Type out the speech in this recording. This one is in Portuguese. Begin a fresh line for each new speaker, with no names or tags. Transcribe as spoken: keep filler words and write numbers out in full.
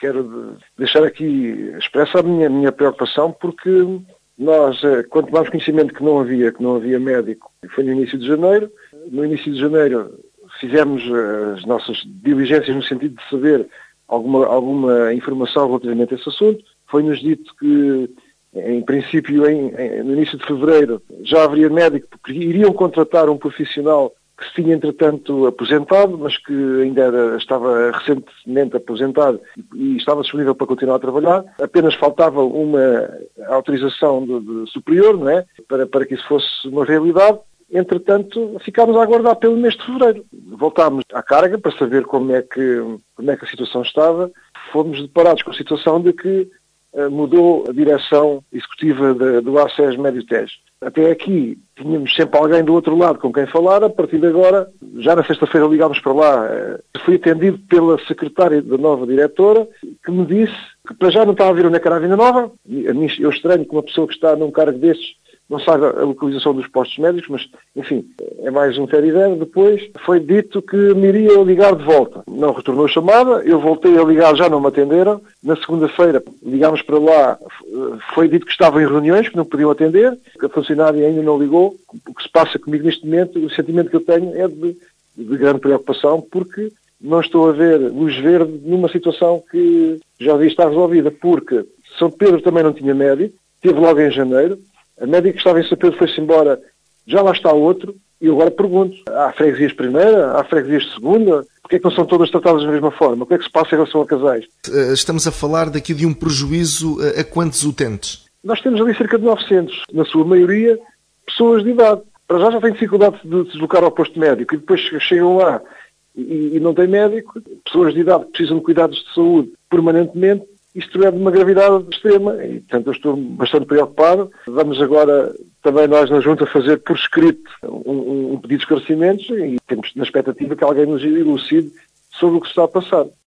quero deixar aqui expressa a minha, minha preocupação, porque nós, quando tomámos conhecimento que não havia, que não havia médico, foi no início de janeiro. No início de janeiro fizemos as nossas diligências no sentido de saber alguma, alguma informação relativamente a esse assunto. Foi-nos dito que, em princípio, em, em, no início de fevereiro, já haveria médico, porque iriam contratar um profissional que se tinha, entretanto, aposentado, mas que ainda era, estava recentemente aposentado e estava disponível para continuar a trabalhar. Apenas faltava uma autorização de, de superior, não é? Para, para que isso fosse uma realidade. Entretanto, ficámos a aguardar pelo mês de fevereiro. Voltámos à carga para saber como é que, como é que a situação estava. Fomos deparados com a situação de que uh, mudou a direção executiva de, do A C E S Médio-Tejo. Até aqui tínhamos sempre alguém do outro lado com quem falar. A partir de agora, já na sexta-feira ligámos para lá. Uh, fui atendido pela secretária da nova diretora, que me disse que para já não estava a ver onde é que era a Vinda Nova. Eu estranho que uma pessoa que está num cargo destes não saiba a localização dos postos médicos, mas, enfim, é mais um ter-ideia. Depois foi dito que me iria ligar de volta. Não retornou a chamada, eu voltei a ligar, já não me atenderam. Na segunda-feira ligámos para lá, foi dito que estavam em reuniões, que não podiam atender, que a funcionária ainda não ligou. O que se passa comigo neste momento, o sentimento que eu tenho é de, de grande preocupação, porque não estou a ver luz verde numa situação que já devia estar resolvida, porque São Pedro também não tinha médico, teve logo em janeiro. A médica que estava em São Pedro foi-se embora, já lá está outro, e eu agora pergunto, há freguesias primeira, há freguesias segunda, porque é que não são todas tratadas da mesma forma? O que é que se passa em relação a casais?
Estamos a falar daqui de um prejuízo a quantos utentes?
Nós temos ali cerca de novecentos, na sua maioria, pessoas de idade. Para já já têm dificuldade de se deslocar ao posto médico, e depois chegam lá e, e não têm médico, pessoas de idade que precisam de cuidados de saúde permanentemente. Isto é de uma gravidade extrema e, portanto, eu estou bastante preocupado. Vamos agora, também nós na Junta, fazer por escrito um, um pedido de esclarecimentos e temos na expectativa que alguém nos elucide sobre o que se está a passar.